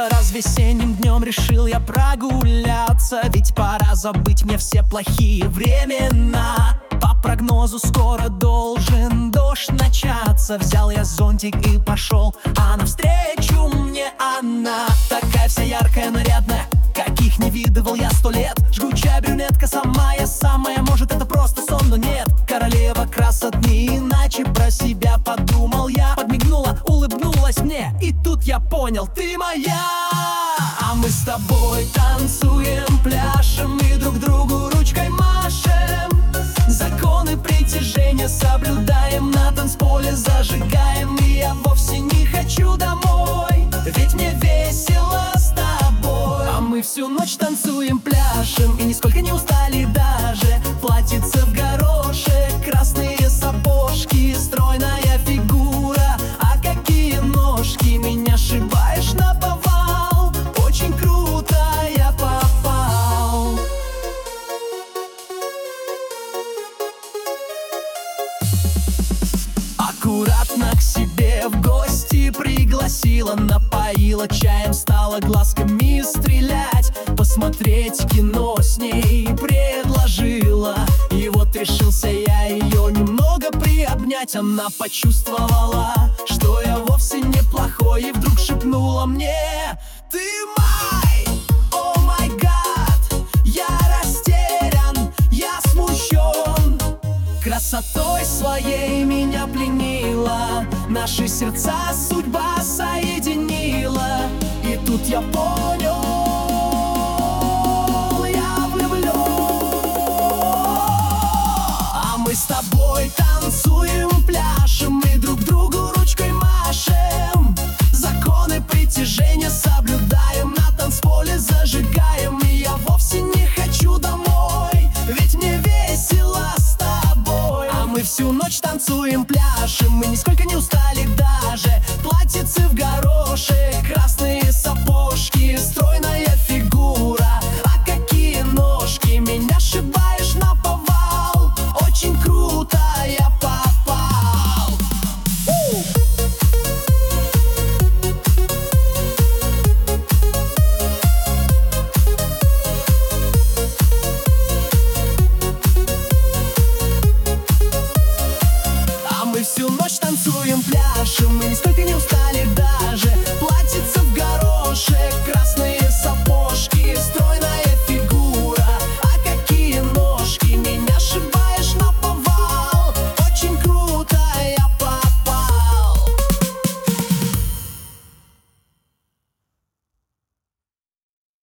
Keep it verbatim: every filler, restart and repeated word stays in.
солнце, раз весенним днем решил я прогуляться. Ведь пора забыть мне все плохие времена. По прогнозу скоро должен дождь начаться. Взял я зонтик и пошел, а навстречу мне она. Такая вся яркая, нарядная, каких не видывал я сто лет. Жгучая брюнетка, самая самая, может это просто сон, но нет. Королева красот, не иначе про себя подумал я. Подмигнула, улыбнулась мне, и тут я понял: ты моя. А мы с тобой танцуем, пляшем и друг другу ручкой машем. Законы притяжения соблюдаем, на танцполе зажигаем. И я вовсе не хочу домой, ведь мне весело с тобой. А мы всю ночь танцуем, пляшем и нисколько не устали даже. Платьице в горошек, красные сапожки, стройная фигура, а какие ножки. Меня сшибаешь наповал, очень круто я попал. Аккуратно к себе в гости пригласила, напоила чаем, стала глазками стрелять. Посмотреть кино с ней предложила, и вот решился я ее немного приобнять. Она почувствовала, что я вовсе неплохой, и вдруг шепнула мне: ты мой, о май гад. Я растерян, я смущен, красотой своей меня пленила, наши сердца судьба соединила. И тут я понял,